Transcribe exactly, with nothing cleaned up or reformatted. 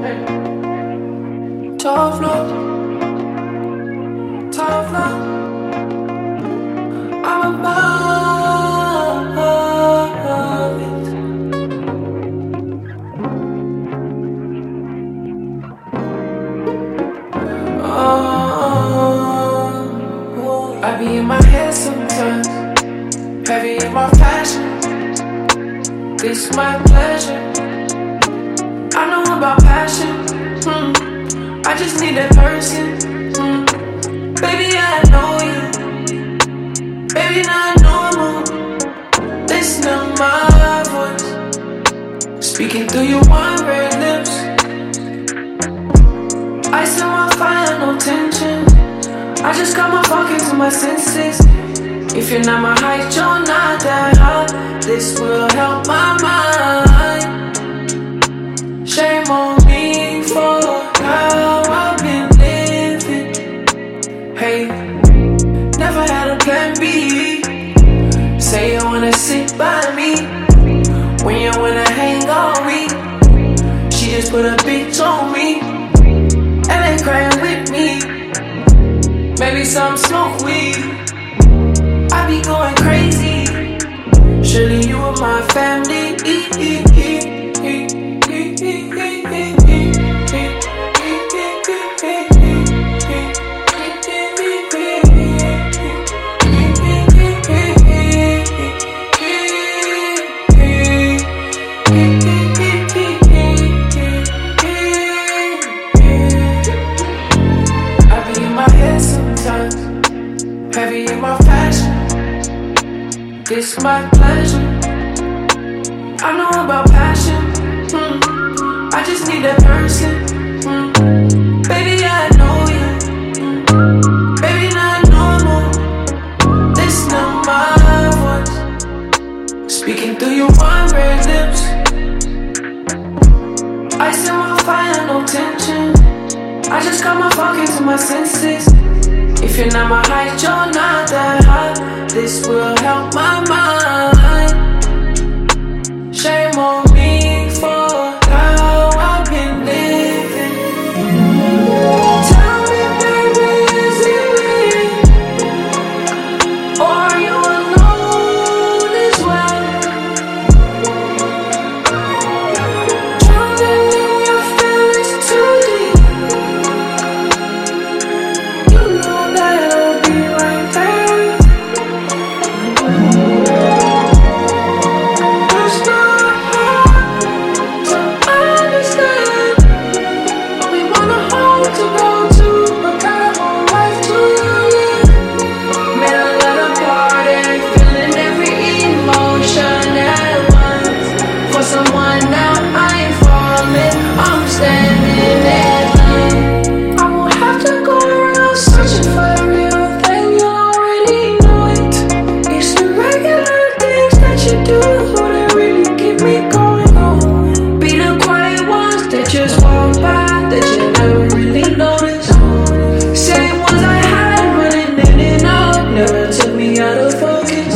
Tough love, tough love. I'm above it. Oh, I be in my head sometimes, heavy in my passion. This my pleasure. I know about passion. Hmm. I just need that person. Hmm. Baby, I know you. Baby, not normal. Listen to my voice, speaking through your one red lips. I set my fire, no tension. I just got my fucking to my senses. If you're not my height, you're not that high. This will help my mind. Shame on me for how I've been living. Hey, never had a plan B. Say you wanna sit by me when you wanna hang on me. She just put a bitch on me and ain't crying with me. Maybe some smoke weed. I be going crazy. Surely you are my family. Heavy in my fashion, this my pleasure. I know about passion. Hmm. I just need that person. Hmm. Baby, I know you. Hmm. Baby, not normal. Listen to my voice, speaking through your one red lips. I set my fire, no tension. I just got my fucking to my senses. If you're not my height, you're not that high. This will help my mind. Shame on me for how I've been living. Tell me, baby, is it real? Or are you alone as well? Drowning in your feelings too deep. You know that I'll be right there. It's not hard to understand. We wanna hold to go to, but got a whole life to live. Middle of the party, feeling every emotion at once. For someone now I ain't falling, I'm standing at love. I won't have to go around searching for the real thing, you already know it. It's the regular things that you do that really keep me going on. Be the quiet ones that just walk by, that you never really notice. Same ones I had running in and out, never took me out of focus.